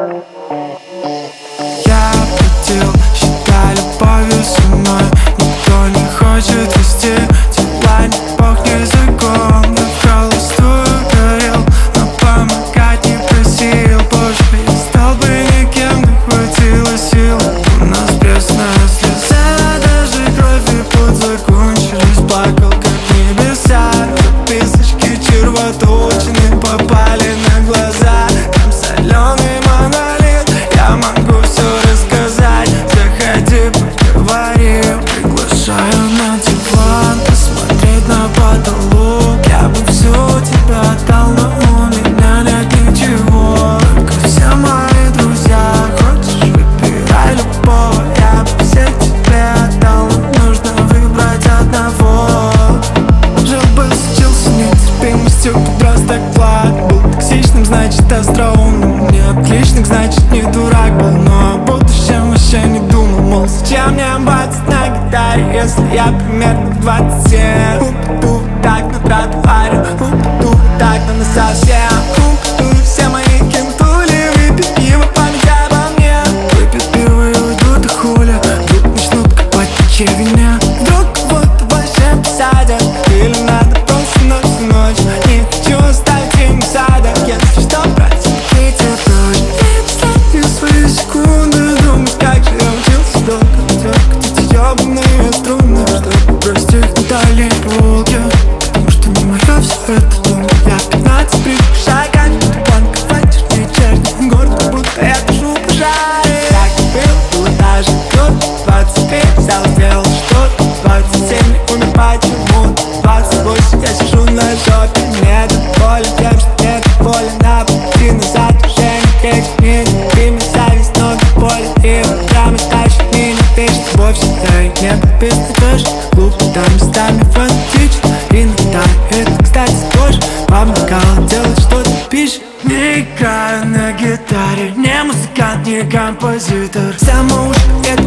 Я платил, считай любовью со мной. Никто не хочет вести дела, не пахнет языком. Я в холостую горел, но помогать не просил. Боже, я стал бы никем, не хватило сил. У нас пресная слеза, даже кровь и пот закончились. Плакал как небеса, записочки червоточины попали на глаза. Там соленый монолит, я могу все рассказать. Заходи, поговорим, приглашаю на диван, посмотреть на потолок. Я бы все тебя отдал, но у меня нет ничего, только все мои друзья. Хочешь, выбирай любого, я бы всех тебе отдал, но нужно выбрать одного. Жил бы, случился нетерпимостью, подрос так плак. Был токсичным, значит остроумным, не отличник, значит не дурак был. Но о будущем вообще не думал, мол, зачем мне бацать на гитаре, если я примерно 27. Уп-ту, так на тротуаре, уп-ту, так на насовсем. Уп-ту, все мои кентули, выпить пиво, память обо мне. Выпьют пиво и уйдут, и хули, вдруг начнут копать по чевине. Вдруг кого-то вообще посадят, или надо просто на всю ночь. Не хочу оставить им задок, если что, братья, идите прочь. И последние свои секунды думать, как же я учился долго. Хотите ёбаные струны, чтобы бросить их на дальней полке. Потому что не моё всё это дом. Я 15 прыгаю шагами, банковать чернее черный город, как будто я тушу пожары. Так и было даже год, 25 взял, сделал что-то, 27 умер почему-то, 28 я сижу на жопе, недоволен тем, что нет воли на пути назад. Уже не текст, не терпимый зависть, но до боли и программы старше меня пишет вовсе. Я и не подписаны тоже, глупо там местами фанатичен. Иногда это, кстати, тоже помогало делать что-то пишет. Не играю на гитаре, не музыкант, не композитор. Самоуж, это